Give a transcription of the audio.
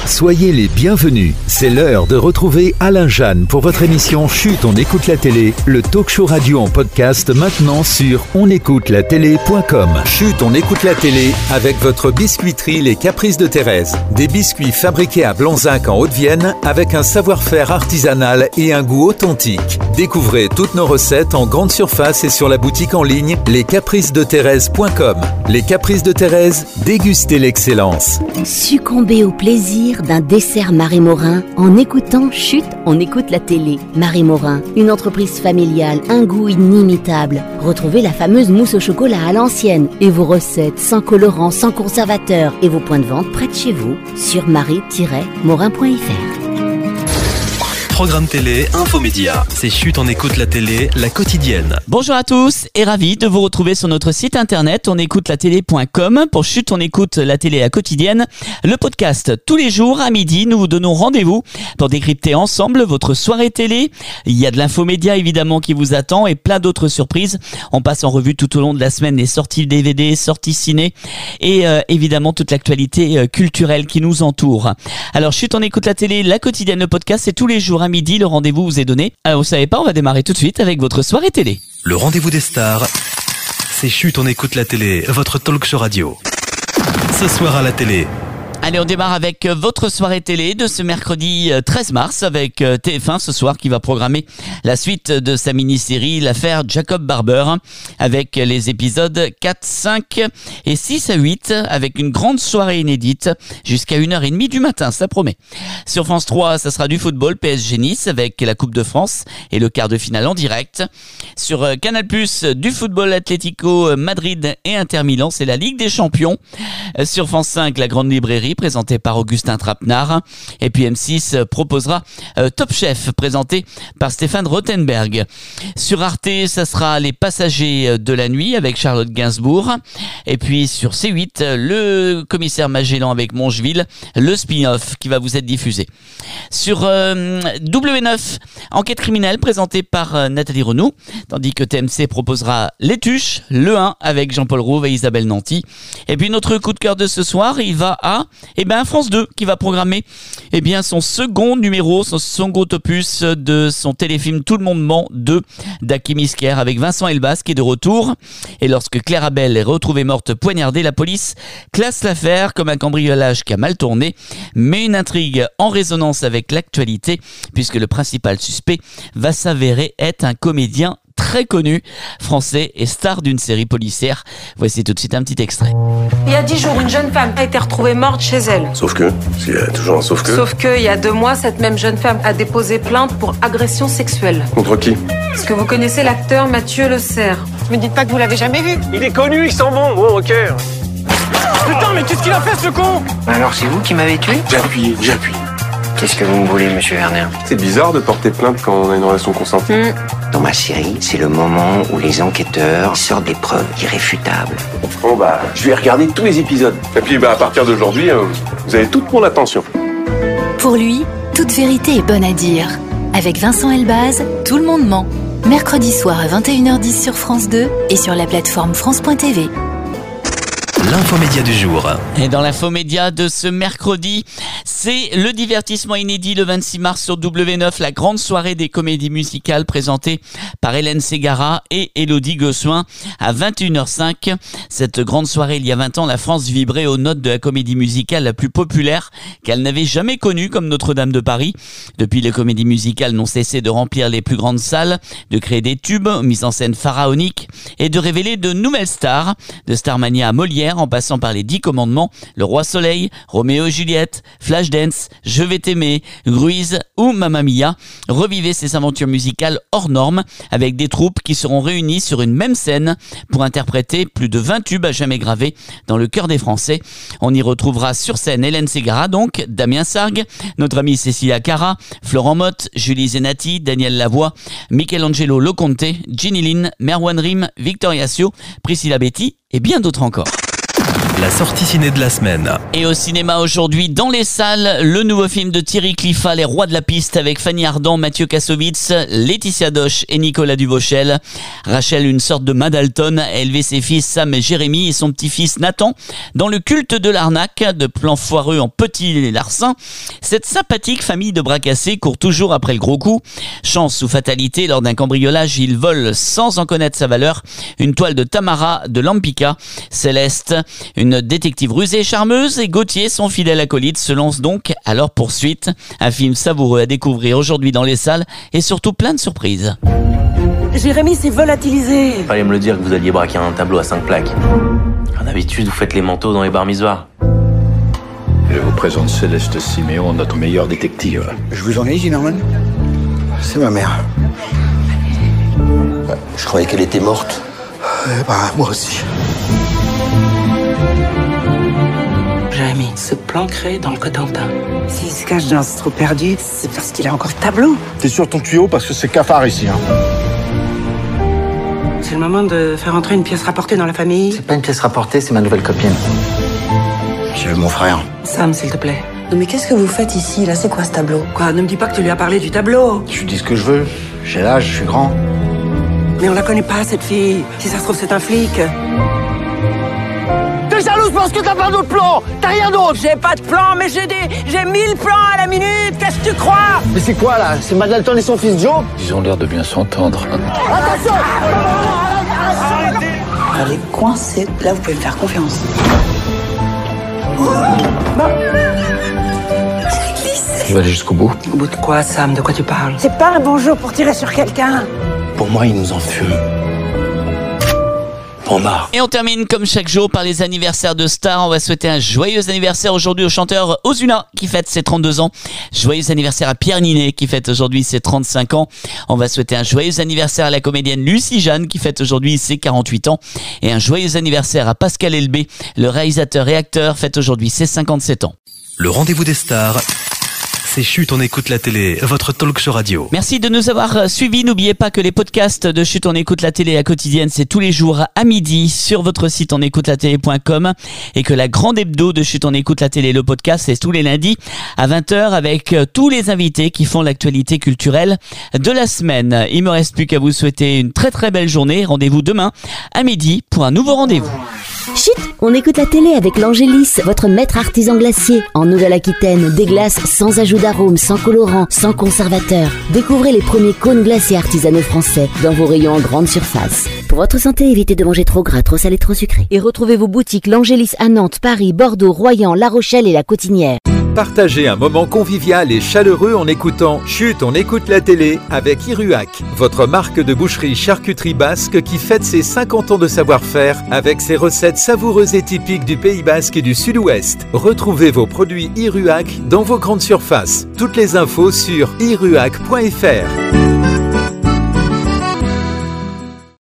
Soyez les bienvenus. C'est l'heure de retrouver Alain Jeanne pour votre émission Chut, on écoute la télé, le talk show radio en podcast maintenant sur onécoutelatélé.com. Chut, on écoute la télé avec votre biscuiterie Les Caprices de Thérèse. Des biscuits fabriqués à Blanzac en Haute-Vienne avec un savoir-faire artisanal et un goût authentique. Découvrez toutes nos recettes en grande surface et sur la boutique en ligne lescapricesdethérèse.com. Les Caprices de Thérèse, dégustez l'excellence. Succombez au plaisir d'un dessert Marie Morin en écoutant Chut, on écoute la télé. Marie Morin, une entreprise familiale, un goût inimitable. Retrouvez la fameuse mousse au chocolat à l'ancienne et vos recettes sans colorant, sans conservateur et vos points de vente près de chez vous sur marie-morin.fr. Programme télé, infomédia. C'est Chut, on écoute la télé, la quotidienne. Bonjour à tous et ravi de vous retrouver sur notre site internet onécoutelatélé.com pour Chut, on écoute la télé, la quotidienne. Le podcast tous les jours à midi, nous vous donnons rendez-vous pour décrypter ensemble votre soirée télé. Il y a de l'infomédia évidemment qui vous attend et plein d'autres surprises. On passe en revue tout au long de la semaine les sorties DVD, sorties ciné et évidemment toute l'actualité culturelle qui nous entoure. Alors Chut, on écoute la télé, la quotidienne, le podcast, c'est tous les jours à midi, le rendez-vous vous est donné. Alors vous savez pas, on va démarrer tout de suite avec votre soirée télé. Le rendez-vous des stars, c'est Chut, on écoute la télé, votre talk show radio. Ce soir à la télé. Allez, on démarre avec votre soirée télé de ce mercredi 13 mars avec TF1 ce soir qui va programmer la suite de sa mini-série L'affaire Jacob Barber avec les épisodes 4, 5 et 6 à 8 avec une grande soirée inédite jusqu'à 1h30 du matin, ça promet. Sur France 3, ça sera du football PSG Nice avec la Coupe de France et le quart de finale en direct. Sur Canal+, du football Atlético Madrid et Inter Milan, c'est la Ligue des Champions. Sur France 5, la Grande Librairie présenté par Augustin Trapenard. Et puis M6 proposera Top Chef présenté par Stéphane Rothenberg. Sur Arte, ça sera Les Passagers de la nuit avec Charlotte Gainsbourg. Et puis sur C8, le commissaire Magellan avec Mongeville, le spin-off qui va vous être diffusé. Sur W9, Enquête criminelle présentée par Nathalie Renaud, tandis que TMC proposera Les Tuches, le 1 avec Jean-Paul Rouve et Isabelle Nanty. Et puis notre coup de cœur de ce soir, il va à France 2 qui va programmer son second numéro, son second opus de son téléfilm Tout le monde ment 2 d'Hakim Isker avec Vincent Elbaz qui est de retour. Et lorsque Claire Abel est retrouvée morte poignardée, la police classe l'affaire comme un cambriolage qui a mal tourné, mais une intrigue en résonance avec l'actualité puisque le principal suspect va s'avérer être un comédien très connu, français et star d'une série policière. Voici tout de suite un petit extrait. Il y a 10 jours, une jeune femme a été retrouvée morte chez elle. Sauf que, s'il y a toujours un sauf que... Sauf que, il y a 2 mois, cette même jeune femme a déposé plainte pour agression sexuelle. Contre qui? Est-ce que vous connaissez l'acteur Mathieu Le Serre? Me dites pas que vous l'avez jamais vu. Il est connu, il sent bon, bon, ok. Putain, mais qu'est-ce qu'il a fait, ce con? Alors c'est vous qui m'avez tué? J'ai appuyé. Qu'est-ce que vous me voulez, monsieur Werner? C'est bizarre de porter plainte quand on a une relation consentie. Dans ma série, c'est le moment où les enquêteurs sortent des preuves irréfutables. Bon je vais regarder tous les épisodes. Et puis à partir d'aujourd'hui, vous avez toute mon attention. Pour lui, toute vérité est bonne à dire. Avec Vincent Elbaz, Tout le monde ment. Mercredi soir à 21h10 sur France 2 et sur la plateforme France.tv. L'infomédia du jour. Et dans l'infomédia de ce mercredi, c'est le divertissement inédit le 26 mars sur W9, la grande soirée des comédies musicales présentée par Hélène Ségara et Élodie Gossuin à 21h05. Cette grande soirée, il y a 20 ans, la France vibrait aux notes de la comédie musicale la plus populaire qu'elle n'avait jamais connue, comme Notre-Dame de Paris. Depuis, les comédies musicales n'ont cessé de remplir les plus grandes salles, de créer des tubes, mises en scène pharaoniques et de révéler de nouvelles stars, de Starmania à Molière, en passant par les 10 commandements, Le Roi Soleil, Roméo et Juliette, Flashdance, Je vais t'aimer, Gruise ou Mamma Mia. Revivez ces aventures musicales hors normes avec des troupes qui seront réunies sur une même scène pour interpréter plus de 20 tubes à jamais gravés dans le cœur des Français. On y retrouvera sur scène Hélène Ségara, donc Damien Sargue, notre amie Cécilia Cara, Florent Motte, Julie Zenati, Daniel Lavoie, Michelangelo Loconte, Ginny Lynn, Merwan Rim, Victoria Sio, Priscilla Betty et bien d'autres encore. La sortie ciné de la semaine. Et au cinéma aujourd'hui, dans les salles, le nouveau film de Thierry Cliffat, Les Rois de la Piste, avec Fanny Ardant, Mathieu Kassovitz, Laetitia Doche et Nicolas Duvauchel. Rachel, une sorte de Madalton, a élevé ses fils Sam et Jérémy et son petit-fils Nathan dans le culte de l'arnaque, de plans foireux en petits larcins. Cette sympathique famille de bras cassés court toujours après le gros coup. Chance ou fatalité, lors d'un cambriolage, ils volent sans en connaître sa valeur une toile de Tamara de Lampika. Céleste, une détective rusée et charmeuse, et Gauthier, son fidèle acolyte, se lance donc à leur poursuite. Un film savoureux à découvrir aujourd'hui dans les salles et surtout plein de surprises. Jérémy s'est volatilisé. Fallait me le dire que vous alliez braquer un tableau à 5 plaques. D'habitude, vous faites les manteaux dans les bar mitzvahs. Je vous présente Céleste Siméon, notre meilleure détective. Je vous en ai, Ginorman. C'est ma mère. Je croyais qu'elle était morte. Moi aussi. Jérémy se planquerait dans le Cotentin. S'il se cache dans ce trou perdu, c'est parce qu'il a encore le tableau. T'es sur ton tuyau parce que c'est cafard ici, hein. C'est le moment de faire entrer une pièce rapportée dans la famille. C'est pas une pièce rapportée, c'est ma nouvelle copine. C'est mon frère. Sam, s'il te plaît. Non mais qu'est-ce que vous faites ici, là? C'est quoi ce tableau? Quoi? Ne me dis pas que tu lui as parlé du tableau. Je lui dis ce que je veux. J'ai l'âge, je suis grand. Mais on la connaît pas, cette fille. Si ça se trouve, c'est un flic. T'es jalouse parce que t'as pas d'autre plan. T'as rien d'autre. J'ai pas de plan, mais j'ai 1000 plans à la minute. Qu'est-ce que tu crois? Mais c'est quoi, là? C'est Madalton et son fils Joe? Ils ont l'air de bien s'entendre. Attention! Elle est coincée. Là, vous pouvez me faire confiance. Je vais aller jusqu'au bout. Au bout de quoi, Sam? De quoi tu parles? C'est pas un bon jour pour tirer sur quelqu'un. Pour moi, il nous en fume. Bon marre. Et on termine comme chaque jour par les anniversaires de stars. On va souhaiter un joyeux anniversaire aujourd'hui au chanteur Ozuna qui fête ses 32 ans. Joyeux anniversaire à Pierre Ninet qui fête aujourd'hui ses 35 ans. On va souhaiter un joyeux anniversaire à la comédienne Lucie Jeanne qui fête aujourd'hui ses 48 ans. Et un joyeux anniversaire à Pascal Elbé, le réalisateur et acteur, fête aujourd'hui ses 57 ans. Le rendez-vous des stars, c'est Chut, on écoute la télé, votre talk show radio. Merci de nous avoir suivis. N'oubliez pas que les podcasts de Chut, on écoute la télé à quotidienne, c'est tous les jours à midi sur votre site onécoutelatélé.com, et que la grande hebdo de Chut, on écoute la télé, le podcast, c'est tous les lundis à 20h avec tous les invités qui font l'actualité culturelle de la semaine. Il me reste plus qu'à vous souhaiter une très très belle journée. Rendez-vous demain à midi pour un nouveau rendez-vous. Chut, on écoute la télé avec l'Angélis, votre maître artisan glacier. En Nouvelle-Aquitaine, des glaces sans ajout d'arôme, sans colorant, sans conservateur. Découvrez les premiers cônes glacés artisanaux français dans vos rayons en grande surface. Pour votre santé, évitez de manger trop gras, trop salé, trop sucré. Et retrouvez vos boutiques l'Angélis à Nantes, Paris, Bordeaux, Royan, La Rochelle et La Cotinière. Partagez un moment convivial et chaleureux en écoutant Chut, on écoute la télé avec Iruac, votre marque de boucherie charcuterie basque qui fête ses 50 ans de savoir-faire avec ses recettes savoureuses et typiques du Pays Basque et du Sud-Ouest. Retrouvez vos produits Iruac dans vos grandes surfaces. Toutes les infos sur iruac.fr.